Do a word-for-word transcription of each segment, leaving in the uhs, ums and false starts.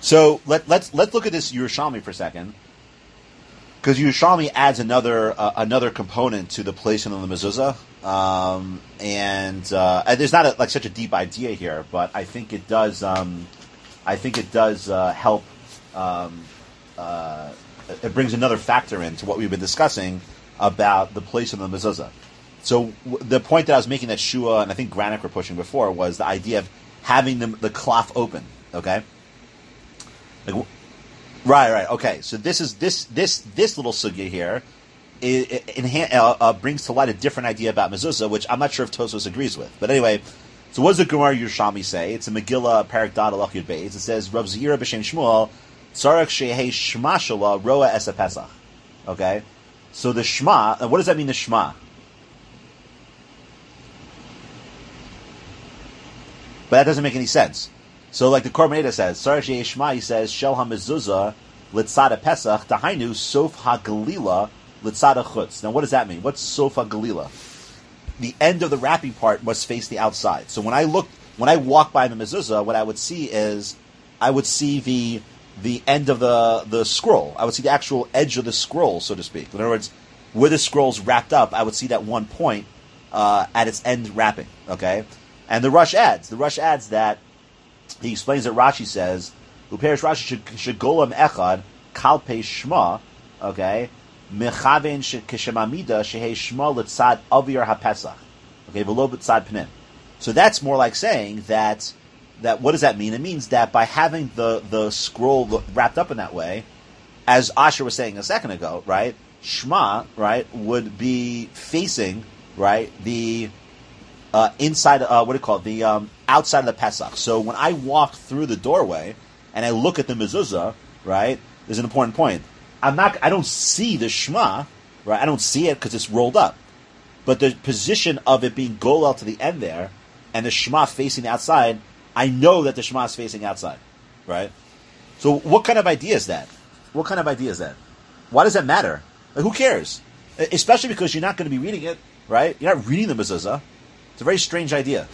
So let, let's let's look at this Yerushalmi for a second, because Yerushalmi adds another uh, another component to the placement of the mezuzah, um, and, uh, and there's not a, like such a deep idea here, but I think it does. Um, I think it does uh, help. Um, uh, it brings another factor into what we've been discussing about the placement of the mezuzah. So w- the point that I was making that Shua and I think Granick were pushing before was the idea of having the, the cloth open. Okay. Like, right, right, okay. So this is this this this little sugya here, it, it, it, uh, uh, brings to light a different idea about mezuzah, which I'm not sure if Tosfos agrees with. But anyway, so what does the Gemara Yerushalmi say? It's a Megillah, Parak Dad Alach Yud Beis. It says Rav Zira b'Shem Shmuel Tzarech Shehei Shma Shala Roa Es Pesach. Okay, so the Shma. What does that mean? The Shma. But that doesn't make any sense. So, like the Korban says, Sarach Shema, he says, Shel HaMezuzah Litzada Pesach, Tahainu Sof HaGalila Litzada Chutz. Now, what does that mean? What's Sof HaGalila? The end of the wrapping part must face the outside. So, when I look, when I walk by the mezuzah, what I would see is, I would see the the end of the, the scroll. I would see the actual edge of the scroll, so to speak. In other words, where the scroll's wrapped up, I would see that one point uh, at its end wrapping. Okay, and the Rush adds, the Rush adds that. He explains that Rashi says, "Uperish Rashi should should golam echad kalpe shma, okay, mechaven keshemamida shehei shma litzad avir hapesach, okay, v'lo b'tzad pnim." So that's more like saying that that what does that mean? It means that by having the the scroll wrapped up in that way, as Asher was saying a second ago, right, Shma, right, would be facing right the uh, inside. Uh, what do you call it? The um, outside of the Pesach. So when I walk through the doorway and I look at the mezuzah, right, there's an important point. I'm not, I don't see the Shema, right? I don't see it because it's rolled up. But the position of it being golel to the end there and the Shema facing the outside, I know that the Shema is facing outside, right? So what kind of idea is that? What kind of idea is that? Why does that matter? Like, who cares? Especially because you're not going to be reading it, right? You're not reading the mezuzah. It's a very strange idea.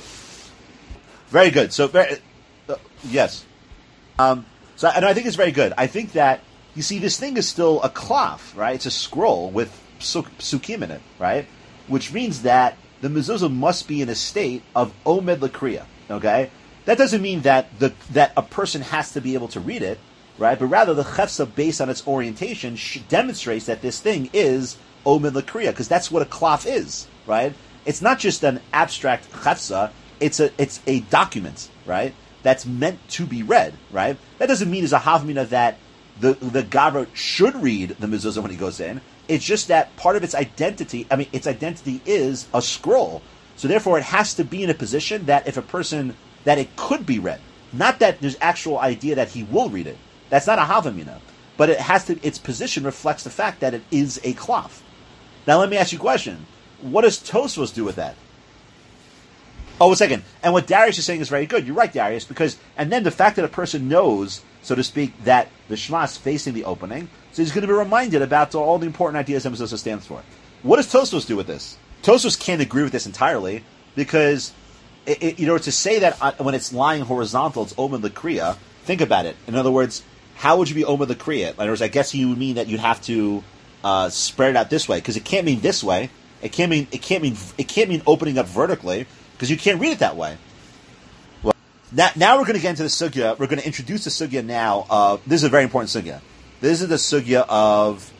Very good. So, very, uh, yes. Um, so, and I think it's very good. I think that, you see, this thing is still a cloth, right? It's a scroll with psukim in it, right? Which means that the mezuzah must be in a state of omed l'kriya, okay? That doesn't mean that the that a person has to be able to read it, right? But rather, the chefsa, based on its orientation, sh- demonstrates that this thing is omed l'kriya, because that's what a cloth is, right? It's not just an abstract chefsa. It's a it's a document, right? That's meant to be read, right? That doesn't mean as a havmina that the the gavra should read the mezuzah when he goes in. It's just that part of its identity. I mean, its identity is a scroll, so therefore it has to be in a position that if a person that it could be read, not that there's actual idea that he will read it. That's not a havmina, but it has to. Its position reflects the fact that it is a cloth. Now, let me ask you a question: what does Tosfos do with that? Oh, a second. And what Darius is saying is very good. You're right, Darius, because, and then the fact that a person knows, so to speak, that the Shema is facing the opening, so he's going to be reminded about all the important ideas that mezuzah stands for. What does Tosfos do with this? Tosfos can't agree with this entirely, because, it, it, you know, to say that uh, when it's lying horizontal, it's omen l'kriya, think about it. In other words, how would you be omen l'kriya? In other words, I guess you would mean that you'd have to uh, spread it out this way, because it can't mean this way. It can't mean, it can't mean, it can't mean opening up vertically, because you can't read it that way. Well, now, now we're going to get into the sugya. We're going to introduce the sugya now. Uh, this is a very important sugya. This is the sugya of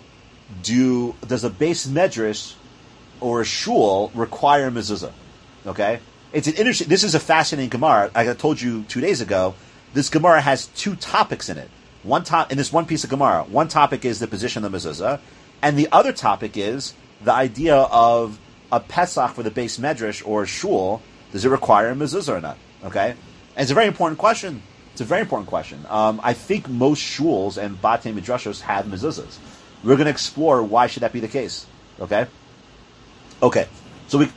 do does a base medrash or a shul require mezuzah? Okay, it's an interesting. This is a fascinating gemara. Like I told you two days ago, this gemara has two topics in it. One top in this one piece of gemara. One topic is the position of the mezuzah, and the other topic is the idea of a Pesach for the base medrash or a shul. Does it require a mezuzah or not? Okay, and it's a very important question. It's a very important question. Um, I think most shuls and batei midrashos have mezuzahs. We're going to explore why should that be the case. Okay, okay. So we.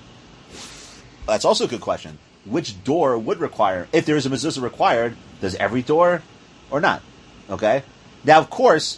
That's also a good question. Which door would require? If there is a mezuzah required, does every door or not? Okay. Now, of course.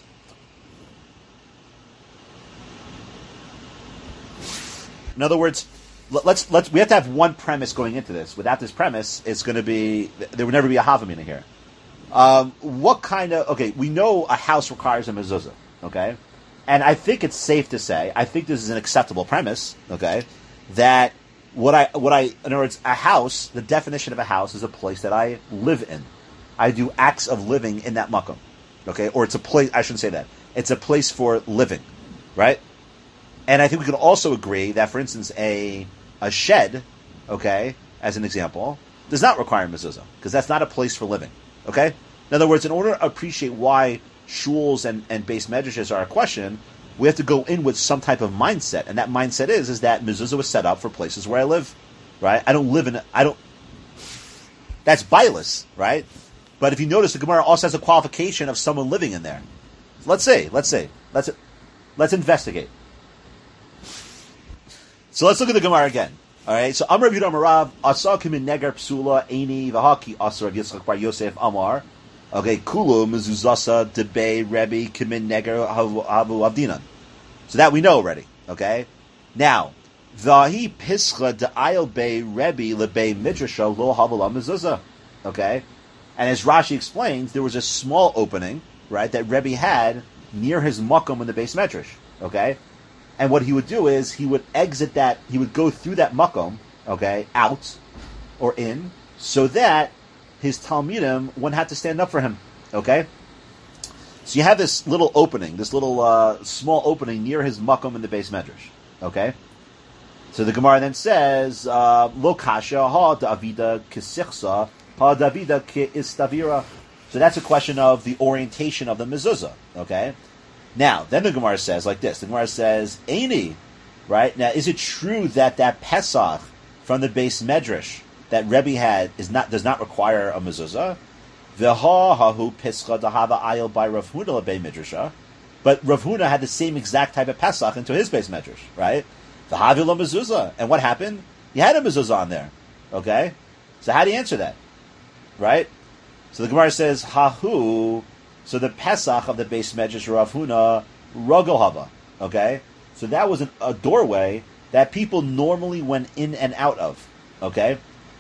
In other words, let's let's we have to have one premise going into this. Without this premise, it's going to be there would never be a havamina here. Um, what kind of, okay, we know a house requires a mezuzah, okay? And I think it's safe to say, I think this is an acceptable premise, okay, that what I, what I, in other words, a house, the definition of a house is a place that I live in. I do acts of living in that makom, okay? Or it's a place, I shouldn't say that. It's a place for living, right? And I think we can also agree that, for instance, a a shed, okay, as an example, does not require mezuzah, because that's not a place for living, okay? In other words, in order to appreciate why shuls and, and base medrashes are a question, we have to go in with some type of mindset, and that mindset is is that mezuzah was set up for places where I live, right? I don't live in, I don't, that's bias, right? But if you notice, the Gemara also has a qualification of someone living in there. So let's see, let's see, let's let's investigate. So let's look at the Gemara again. All right. So Amar Yehuda Amarav Asa Kimin Neger Psula Eini Vahaki Asar Yitzchak Bar Yosef Amar. Okay. Kulu Mezuzasa Debe Rebbe Kimin Neger Havu Avdinan. So that we know already. Okay. Now Vahi Pischa De'ayel Be Rebbe Lebe Midrasha Lo Havala Mezuzah. Okay. And as Rashi explains, there was a small opening, right, that Rebbe had near his makom in the base medrash. Okay. And what he would do is he would exit that, he would go through that makom, okay, out or in, so that his talmidim wouldn't have to stand up for him, okay? So you have this little opening, this little uh, small opening near his makom in the base medrash, okay? So the Gemara then says, Lo kasha ha Davida kisichsa ha Davida ki istavira. So that's a question of the orientation of the mezuzah, okay? Now, then the Gemara says like this. The Gemara says, Eini, right? Now, is it true that that Pesach from the base Medrash that Rebbe had is not does not require a mezuzah? V'ha hahu pischa dahava ayil by Rav Huna bei Midrasha. But Rav Huna had the same exact type of Pesach into his base Medrash, right? V'havi lo mezuzah. And what happened? He had a mezuzah on there, okay? So how do you answer that, right? So the Gemara says, hahu. So the Pesach of the base Medrash Rav Huna Rogel Hava, okay? So that was an, a doorway that people normally went in and out of, okay?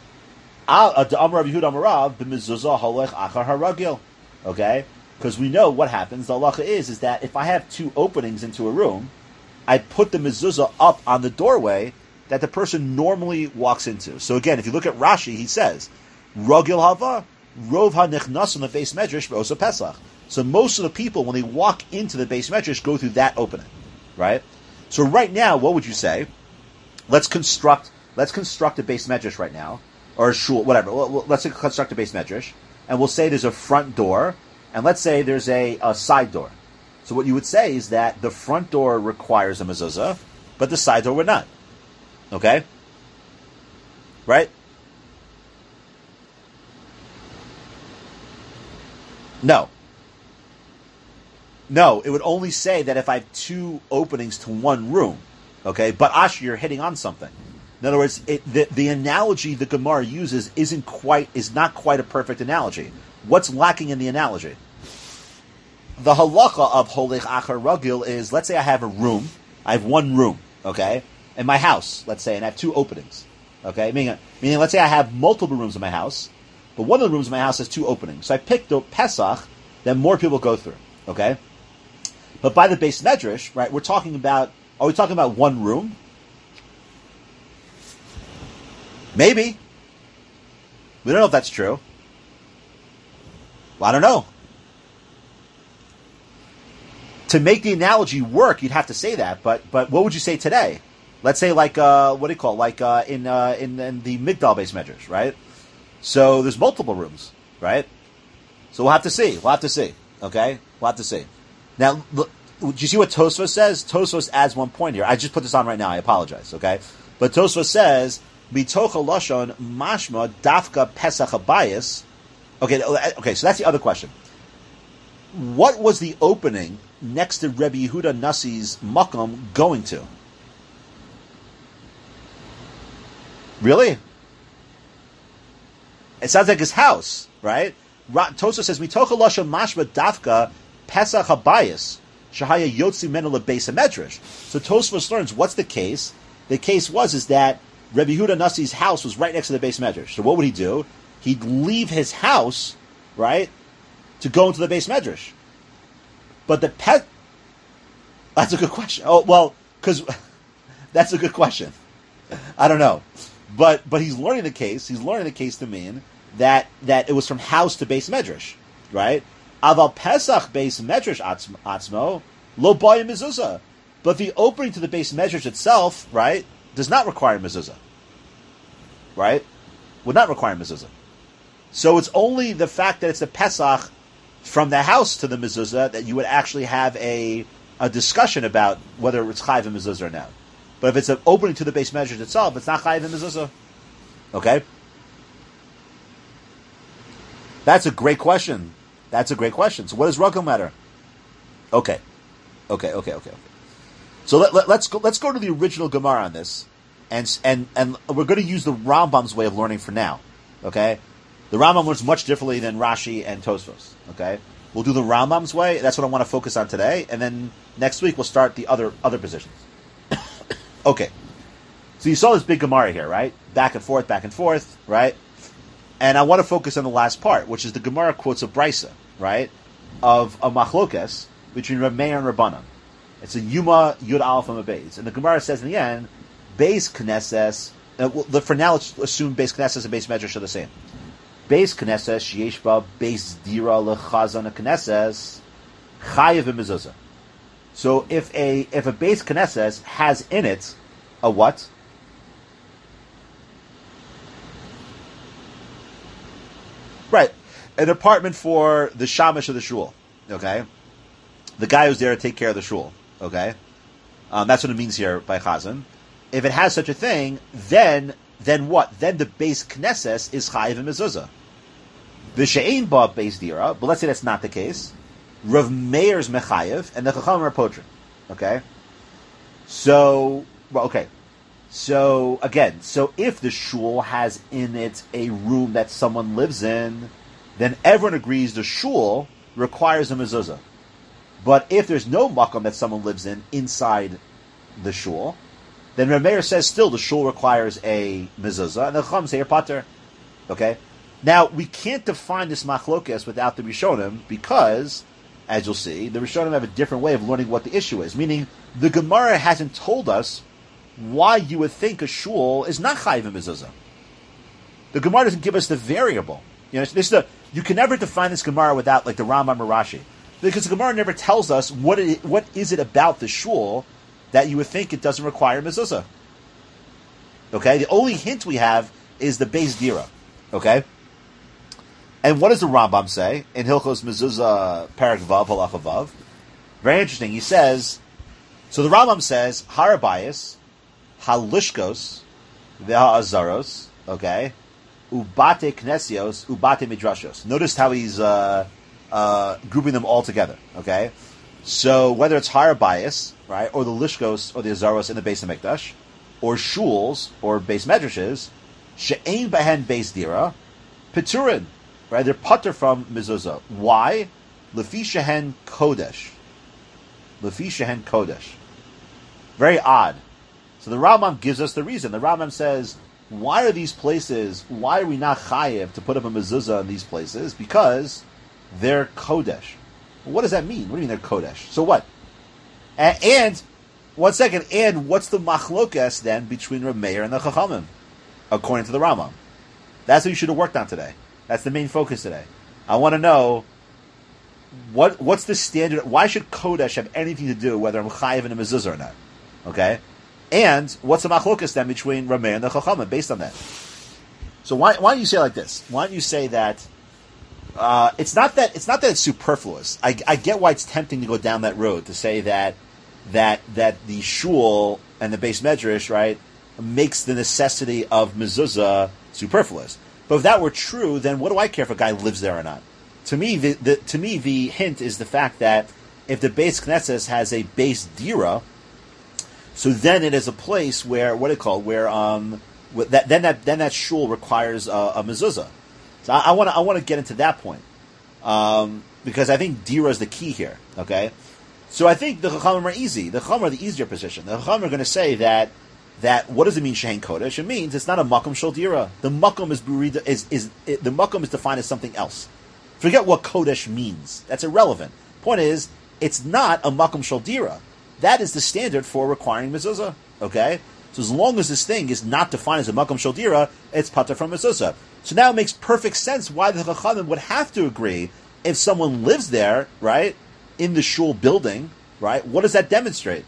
Okay? Because we know what happens. The halacha is, is that if I have two openings into a room, I put the mezuzah up on the doorway that the person normally walks into. So again, if you look at Rashi, he says, Rogel Hava, Rov ha-nichnas on the base Medrash Osa Pesach. So most of the people, when they walk into the base medrash, go through that opening, right? So right now, what would you say? Let's construct, let's construct a base medrash right now, or a shul, whatever. Let's construct a base medrash, and we'll say there's a front door, and let's say there's a, a side door. So what you would say is that the front door requires a mezuzah, but the side door would not. Okay? Right? No. No, it would only say that if I have two openings to one room, okay? But Ashi, you're hitting on something. In other words, it, the, the analogy the Gemara uses isn't quite is not quite a perfect analogy. What's lacking in the analogy? The halacha of holech achar ragil is, let's say I have a room, I have one room, okay, in my house, let's say, and I have two openings, okay? Meaning, meaning, let's say I have multiple rooms in my house, but one of the rooms in my house has two openings. So I picked the Pesach that more people go through, okay? But by the base medrash, right, we're talking about, are we talking about one room? Maybe. We don't know if that's true. Well, I don't know. To make the analogy work, you'd have to say that, but but what would you say today? Let's say like, uh, what do you call it? Like uh, in, uh, in in the Migdal base medrash, right? So there's multiple rooms, right? So we'll have to see. We'll have to see. Okay? We'll have to see. Now, look, do you see what Tosfos says? Tosfos adds one point here. I just put this on right now. I apologize, okay? But Tosfos says, Mitocha Lashon Mashma Dafka Pesach Habayis. Okay, okay, so that's the other question. What was the opening next to Rebbe Yehuda Nasi's makom going to? Really? It sounds like his house, right? Tosfos says, Mitocha Lashon Mashma Dafka Pesach Habayis. Shahaya Yotzi Menela Beis Hamedrash. So Tosfos learns what's the case. The case was is that Rebbe Yehuda Nasi's house was right next to the Beis Medrash. So what would he do? He'd leave his house, right, to go into the base medrash. But the pet, that's a good question. Oh, well, because that's a good question. I don't know. But but he's learning the case, he's learning the case to mean that, that it was from house to base medrash, right? Aval Pesach base medrash atzmo, lo boya mezuzah. But the opening to the base medrash itself, right, does not require mezuzah. Right? Would not require mezuzah. So it's only the fact that it's the Pesach from the house to the mezuzah that you would actually have a a discussion about whether it's chayiv and mezuzah or not. But if it's an opening to the base medrash itself, it's not chayiv and mezuzah. Okay? That's a great question. That's a great question. So what does Ragam matter? Okay. Okay, okay, okay, okay. So let, let, let's go let's go to the original Gemara on this. And and and we're going to use the Rambam's way of learning for now. Okay? The Rambam learns much differently than Rashi and Tosfos. Okay? We'll do the Rambam's way. That's what I want to focus on today. And then next week we'll start the other other positions. Okay. So you saw this big Gemara here, right? Back and forth, back and forth, right? And I want to focus on the last part, which is the Gemara quotes a Brisa, right? Of a machlokes between Rav Meir and Rabbanan. It's a Yuma Yud Aleph and a Beis. And the Gemara says in the end, Beis Knesses, uh, well, for now let's assume Beis Knesses and Beis Medrash are the same. Beis Knesses, Sheyesh Ba, Beis Dira Lechazan Knesses, Chayev Mezuzah. So if a if a Beis Knesses has in it a what? Right, an apartment for the shamash of the shul. Okay, the guy who's there to take care of the shul. Okay, um, that's what it means here by Chazan. If it has such a thing, then then what? Then the Beis Knesses is chayiv and mezuzah. V'she'ein ba Beis Dira, but let's say that's not the case. Rav Meir's mechayiv and the Chachamim are potrin. Okay, so well, okay, so again, so if the shul has in it a room that someone lives in, then everyone agrees the shul requires a mezuzah. But if there's no makom that someone lives in inside the shul, then Rav Meir says still the shul requires a mezuzah, and the Chacham say you're pater. Okay? Now, we can't define this machlokes without the Rishonim, because, as you'll see, the Rishonim have a different way of learning what the issue is. Meaning, the Gemara hasn't told us why you would think a shul is not chayiv and mezuzah. The Gemara doesn't give us the variable. You know, this is the, you can never define this Gemara without, like, the Rambam or Rashi. Because the Gemara never tells us what it, what is it about the shul that you would think it doesn't require mezuzah. Okay? The only hint we have is the Beis Dira. Okay? And what does the Rambam say in Hilchos Mezuzah Parak Vav Halacha Vav? Very interesting. He says, so the Rambam says, Harabayas, Halishkos, Ve'ha'azaros, okay, Ubate Knesios, Ubate Midrashos. Notice how he's uh, uh, grouping them all together, okay? So whether it's Harabayas, right, or the Lishkos, or the Azaros in the Beis HaMikdash, or Shuls, or Beis Medrashes, She'ein Behen Beis Dira, Peturin, right, they're putter from mezuzah. Why? Lefi shehen kodesh. Lefi shehen kodesh. Very odd. So the Rambam gives us the reason. The Rambam says, why are these places, why are we not chayev to put up a mezuzah in these places? Because they're kodesh. What does that mean? What do you mean they're kodesh? So what? And, and one second, and what's the machlokes then between Rav Meir and the Chachamim? According to the Rambam. That's what you should have worked on today. That's the main focus today. I want to know what what's the standard. Why should Kodesh have anything to do whether I'm chayiv in a mezuzah or not? Okay, and what's the machlokas then between Rav Meir and the Chachamim based on that? So why why don't you say it like this? Why don't you say that uh, it's not that it's not that it's superfluous. I, I get why it's tempting to go down that road to say that that that the shul and the Beis Medrash, right, makes the necessity of mezuzah superfluous. But if that were true, then what do I care if a guy lives there or not? To me, the, the to me the hint is the fact that if the Beis Knesses has a Beis Dira, so then it is a place where what do you call where um that then that then that shul requires a, a mezuzah. So I want to I want to get into that point um, because I think Dira is the key here. Okay, so I think the Chachamim are easy. The Chachamim are the easier position. The Chachamim are going to say that. That what does it mean Shein Kodesh? It means it's not a makom shel dira. The makom is burida is is it, the makom is defined as something else. Forget what Kodesh means. That's irrelevant. Point is, it's not a Makom Shel Dira. That is the standard for requiring mezuzah. Okay? So as long as this thing is not defined as a Makom Shel Dira, it's pater from mezuzah. So now it makes perfect sense why the Chachamim would have to agree if someone lives there, right, in the shul building, right, what does that demonstrate?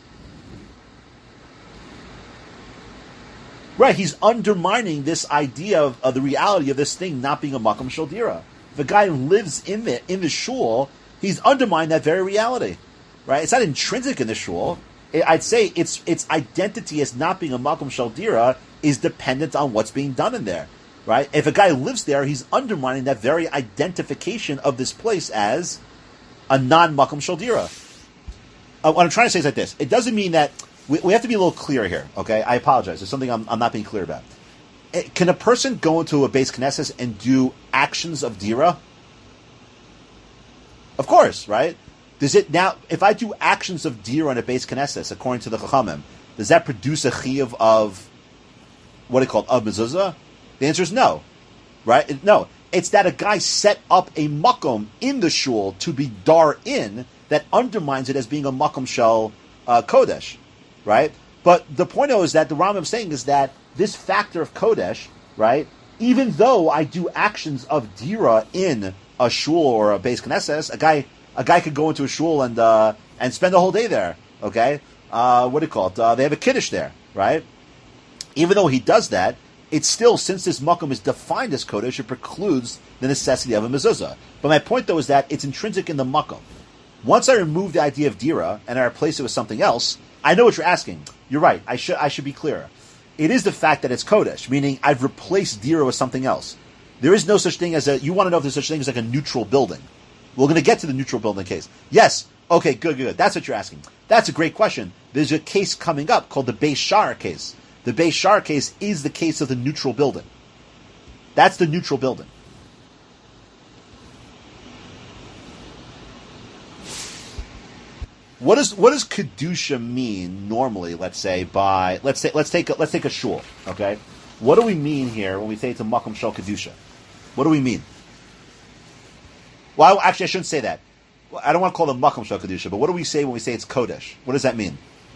Right, he's undermining this idea of, of the reality of this thing not being a Makom Shel Dira. If a guy lives in the, in the shul, he's undermining that very reality. Right? It's not intrinsic in the shul. I'd say its its identity as not being a Makom Shel Dira is dependent on what's being done in there. Right? If a guy lives there, he's undermining that very identification of this place as a non-Makom Shel Dira. Uh, what I'm trying to say is like this. It doesn't mean that... We, we have to be a little clear here, okay? I apologize. There's something I'm, I'm not being clear about. It, can a person go into a Beis Knesset and do actions of Dira? Of course, right? Does it now, if I do actions of Dira in a Beis Knesset, according to the Chachamim, does that produce a chiyuv of, what do you call it, of mezuzah? The answer is no, right? No. It's that a guy set up a makom in the shul to be dar in that undermines it as being a makom shel uh, kodesh, right? But the point though is that the Rambam is saying is that this factor of kodesh, right? Even though I do actions of dira in a shul or a Beis Knesset, a guy a guy could go into a shul and uh, and spend the whole day there. Okay, uh, what do you call it? Uh, they have a kiddush there, right? Even though he does that, it's still, since this makom is defined as kodesh, it precludes the necessity of a mezuzah. But my point, though, is that it's intrinsic in the makom. Once I remove the idea of dira and I replace it with something else, I know what you're asking. You're right. I should I should be clearer. It is the fact that it's kodesh, meaning I've replaced dira with something else. There is no such thing as a. You want to know if there's such thing as like a neutral building. We're going to get to the neutral building case. Yes. Okay. Good. Good. That's what you're asking. That's a great question. There's a case coming up called the Beis Shar case. The Beis Shar case is the case of the neutral building. That's the neutral building. What does what does kedusha mean normally? Let's say by let's say let's take a, let's take a shul. Okay, what do we mean here when we say it's a makom shel kedusha? What do we mean? Well, I, actually, I shouldn't say that. I don't want to call it makom shel kedusha, but what do we say when we say it's kodesh? What does that mean?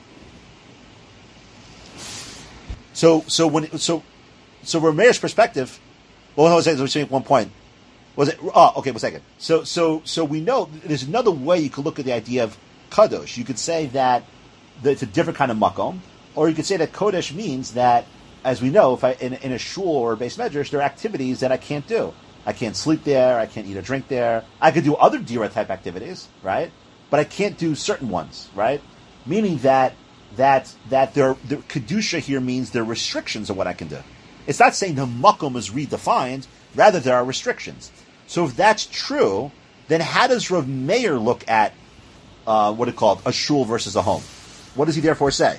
So, so when so, so from Meir's perspective, well, I was saying at one point, was it? Oh, okay, one second. So, so, so we know there's another way you could look at the idea of kadosh. You could say that it's a different kind of makom, or you could say that kodesh means that, as we know, if I in, in a shul or a beis medrash, there are activities that I can't do. I can't sleep there. I can't eat or drink there. I could do other dira type activities, right? But I can't do certain ones, right? Meaning that. That that there the kedusha here means there are restrictions of what I can do. It's not saying the makom is redefined; rather, there are restrictions. So, if that's true, then how does Rav Meir look at uh, what it called a shul versus a home? What does he therefore say?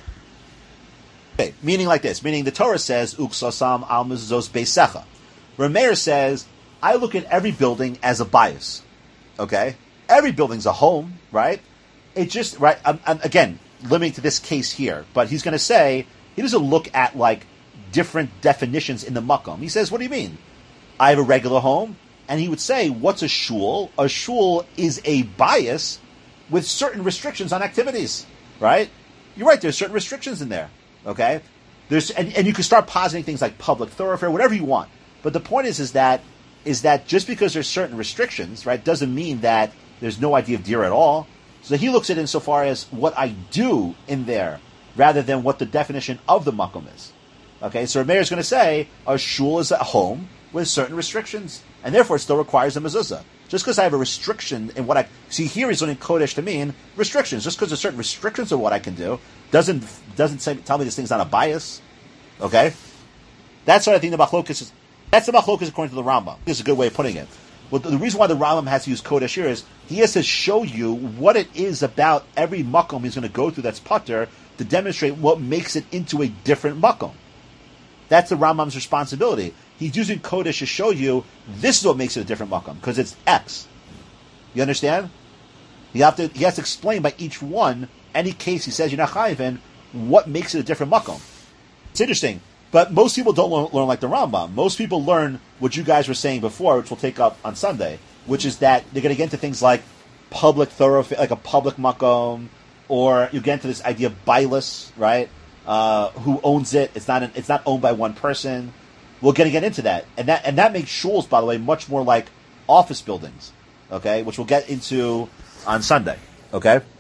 Okay, meaning like this: meaning the Torah says uksasam al mezuzos beisecha. Rav Meir says I look at every building as a bias. Okay, every building's a home, right? It just right um, um, again. Limiting to this case here, but he's going to say he doesn't look at like different definitions in the makom. He says, "What do you mean? I have a regular home," and he would say, "What's a shul? A shul is a bias with certain restrictions on activities, right? You're right. There's certain restrictions in there. Okay, there's and, and you can start positing things like public thoroughfare, whatever you want. But the point is, is that is that just because there's certain restrictions, right, doesn't mean that there's no idea of dira at all." So he looks at it insofar as what I do in there, rather than what the definition of the makom is. Okay, so Meir is going to say a shul is a home with certain restrictions, and therefore it still requires a mezuzah. Just because I have a restriction in what I see here, he's learning kodesh to mean restrictions. Just because there's certain restrictions of what I can do doesn't doesn't say, tell me this thing's not a bias. Okay, that's what I think the machlokas is. That's the machlokas according to the Rambam. This is a good way of putting it. Well, the reason why the Rambam has to use kodesh here is he has to show you what it is about every makom he's going to go through that's pater to demonstrate what makes it into a different makom. That's the Rambam's responsibility. He's using kodesh to show you this is what makes it a different makom because it's X. You understand? You have to. He has to explain by each one, any case he says you're not chayiv in, what makes it a different makom. It's interesting. But most people don't learn, learn like the Rambam. Most people learn what you guys were saying before, which we'll take up on Sunday. which is that they're going to get into things like public thoroughfare, like a public makom, or you get into this idea of bailus, right? Uh, who owns it? It's not an, it's not owned by one person. We're going to get into that, and that and that makes shuls, by the way, much more like office buildings. Okay, which we'll get into on Sunday. Okay.